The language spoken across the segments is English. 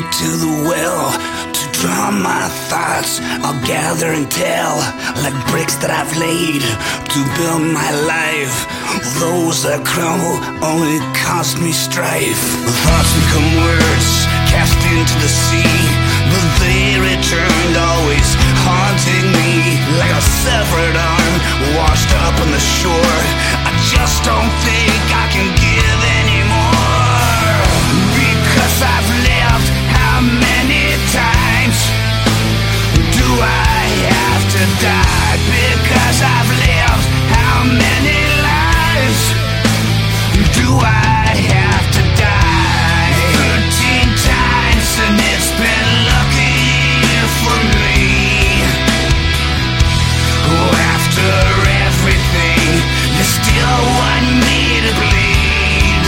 to the well to draw my thoughts. I'll gather and tell, like bricks that I've laid to build my life. Those that crumble only cost me strife. Thoughts become words cast into the sea, but they returned, always haunting me like a severed arm washed up on the shore. I just don't think I can give anymore, because I've lived how many times do I have to die? Because I've lived how many lives do I have to die? 13 times, and it's been lucky for me. Oh, after everything, you still want me to bleed.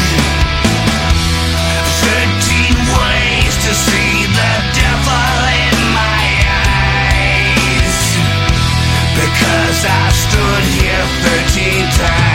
13 ways to see the devil in my eyes, because I stood here 13 times.